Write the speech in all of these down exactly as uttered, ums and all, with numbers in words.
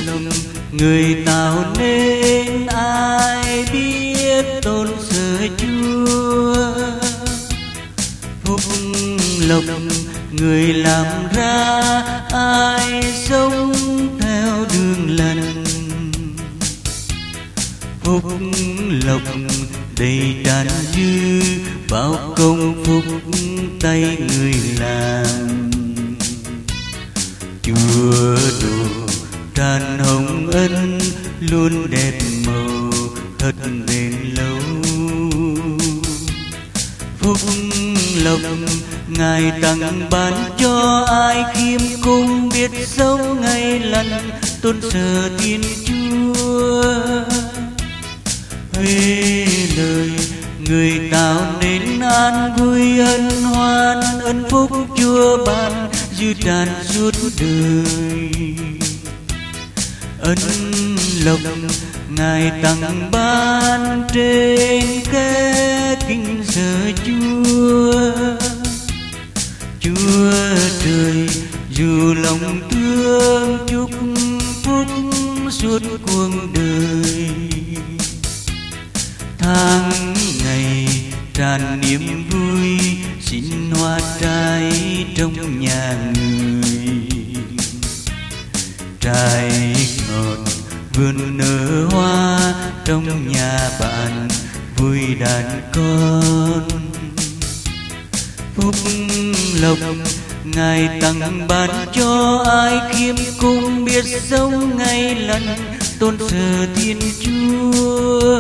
người tạo nên ai biết tôn sờ Chúa. Phúc lộc người làm ra ai sống theo đường lành. Phúc lộc đầy tràn dư bao công phúc tay người làm. Chúa đồ tràn hồng ân luôn đẹp màu thật bền lâu. Phúc lộc Ngài tặng ban cho ai khiêm cung biết sống ngày lành tôn sờ Thiên Chúa. Huê lời người tạo nên an vui hân hoan, ơn phúc Chúa ban dư tràn suốt đời. Ân lộc Ngài tặng ban trên kẻ kính sợ Chúa. Chúa trời dù lòng thương chúc phúc suốt cuộc đời. Tháng ngày tràn niềm vui xin hoa trái trong nhà người. Trái ngọt vườn nở hoa trong nhà bạn vui đàn con. Phúc lộc Ngài tặng ban cho ai khiêm cung biết sống ngày lành tôn sờ Thiên Chúa.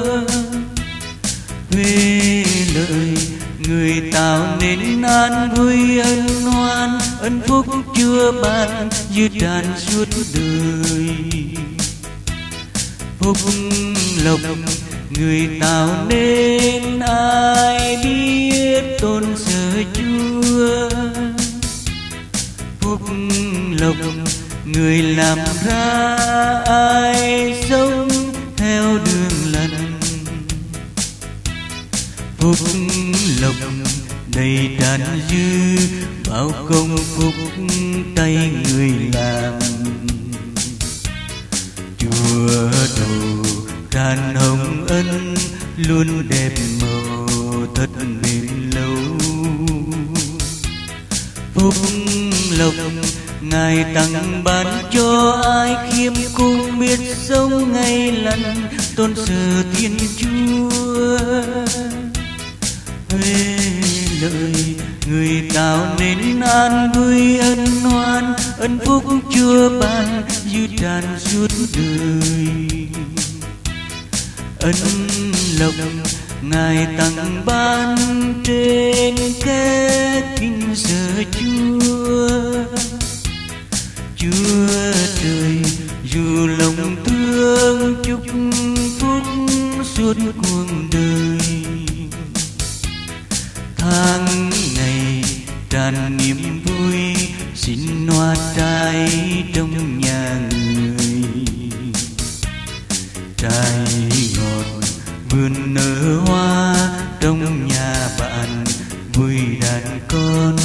Huê lời người tạo nên an vui hân hoan, ơn phúc Chúa ban dư tràn suốt đời. Phúc lộc người tạo nên ai biết tôn sờ Chúa. Phúc lộc người làm ra ai sống theo đường lành. Phúc lộc đầy tràn dư bao công phúc tay người làm. Chúa đồ tràn hồng ân luôn đẹp màu thật bền lâu. Phúc lộc Ngài tặng ban cho ai khiêm cung biết sống ngày lành tôn sờ Thiên Chúa. Huê lời người tạo nên an vui hân hoan, ơn phúc Chúa ban dư tràn suốt đời. Ân lộc Ngài tặng ban trên kẻ kính sợ Chúa. Chúa trời dù lòng thương chúc phúc suốt cuộc đời. Tháng ngày tràn niềm vui xin hoa trái trong nhà người. Trái ngọt vườn nở hoa trong nhà bạn vui đàn con.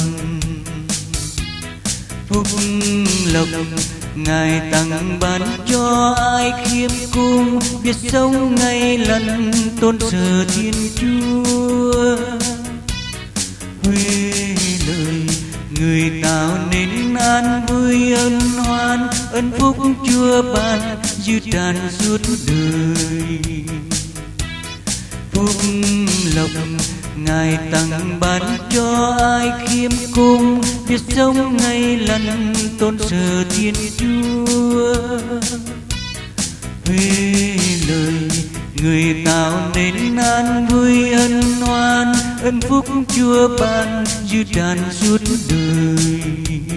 Phúc lộc Ngài tặng ban cho ai khiêm cung biết sống ngày lành tôn sờ Thiên Chúa. Huê lời người tạo nên an vui hân hoan, ơn phúc Chúa ban dư tràn suốt đời. Phúc lộc Ngài tặng ban cho ai khiêm cung biết sống ngày lành tôn sờ Thiên Chúa. Huê lời người tạo nên an vui hân hoan, ơn phúc Chúa ban dư tràn suốt đời.